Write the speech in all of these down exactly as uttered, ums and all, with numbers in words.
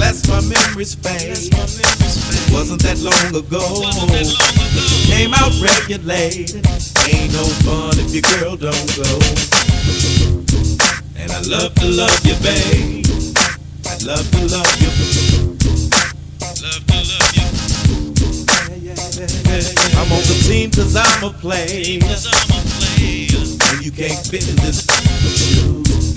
lest my memories fade. It wasn't that long ago. Came out regulated. Ain't no fun if your girl don't go. And I love to love you, babe. I love to love you. Love to love you. I'm on the team cause I'm a player. And you can't fit in this shoes.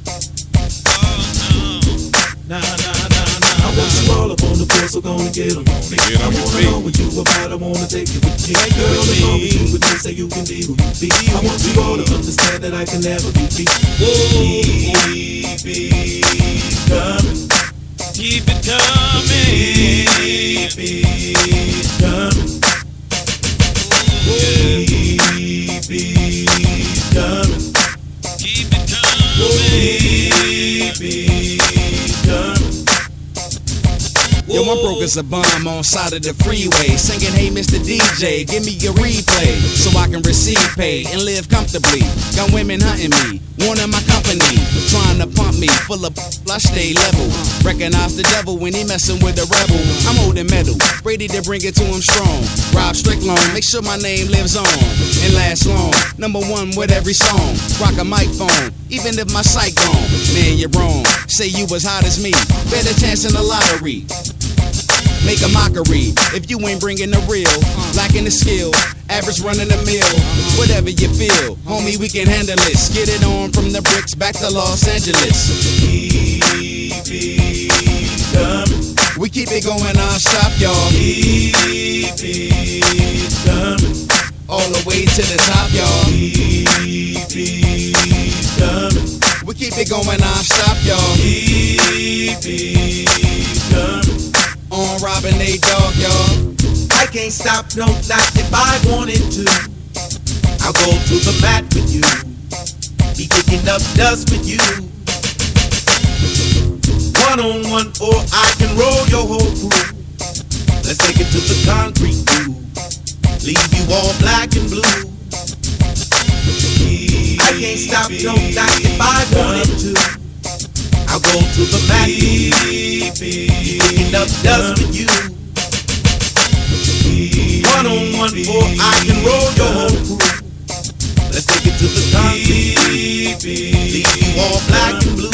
Nah, nah, nah, nah. I want you all up on the floor, so gonna get on me. I wanna know what you about, I wanna take you with me. Girl, as long as you with me, say you can be who you be. I want you all to understand that I can never be beat. Keep it coming. Keep it coming. Keep it coming. Keep it coming. Keep it coming. Keep it coming. Yo, I'm broke as a bomb on side of the freeway, singing, hey, Mister D J, give me your replay, so I can receive pay and live comfortably. Got women hunting me, wanting my company, trying to pump me, full of I stay level. Recognize the devil when he messing with a rebel. I'm holding metal, ready to bring it to him strong. Rob Strickland, make sure my name lives on and lasts long. Number one with every song, rock a microphone, even if my sight gone. Man, you're wrong, say you as hot as me, better chance in the lottery. Make a mockery if you ain't bringing the real, lacking the skill, average running the mill. Whatever you feel, homie, we can handle this. Get it on from the bricks back to Los Angeles. Keep it coming. We keep it going non-stop, y'all. Keep it coming. All the way to the top, y'all. Keep it coming. We keep it going non-stop, y'all. Keep it coming. On Robin A. Dog, y'all. I can't stop, no, not if I wanted to. I'll go to the mat with you, be kicking up dust with you. One on one, or I can roll your whole crew. Let's take it to the concrete groove, leave you all black and blue. I can't stop, no, not if I wanted to. I'll go to the mat, be kicking up dust with you. One on one, or I can roll your whole crew. Let's take it to the concrete, leave you all black and blue.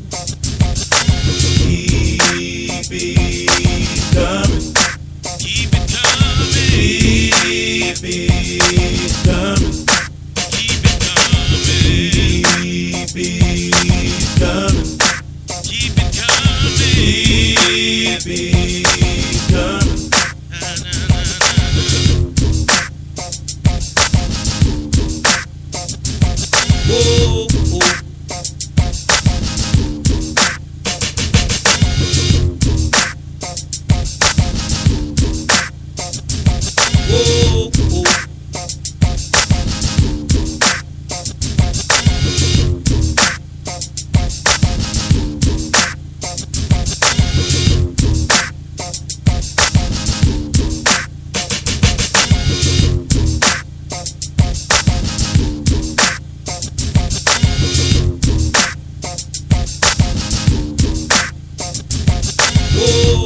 Keep it coming. Keep it coming. Keep it coming. Keep it coming. Keep it coming. Keep it coming. Keep it coming. Whoa, whoa. Whoa, whoa. Whoa.